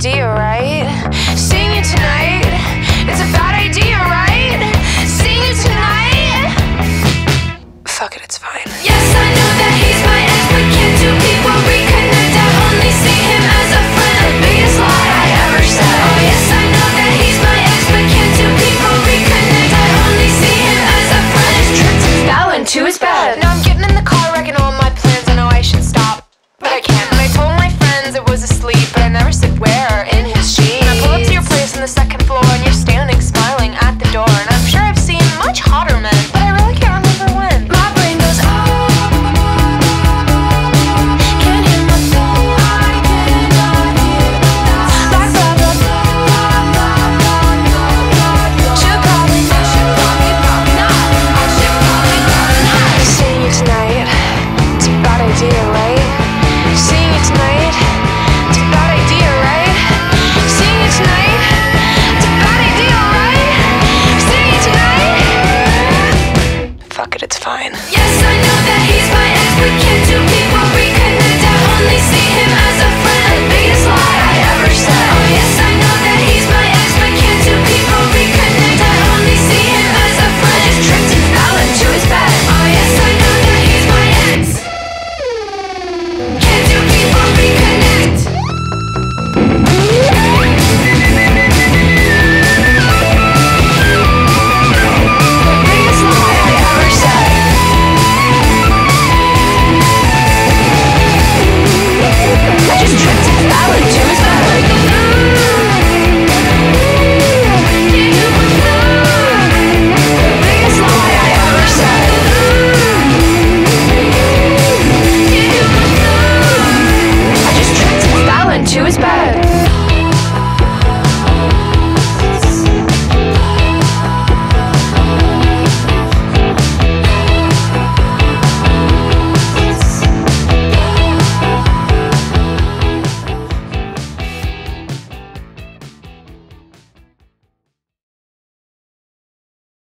idea, right? Seeing you tonight, it's a bad idea, right? Seeing you tonight. Fuck it, it's fine. Yes, I know that he's my ex, but can't two people reconnect? I only see him as a friend. The biggest lie I ever said. Oh yes, I know that he's my ex, but can't two people reconnect? I only see him as a friend. His trip to Fallon to his bed. Now I'm getting in the car, wrecking all my plans. I know I should stop, but I can't. And I told my friends it was asleep, but I never said where.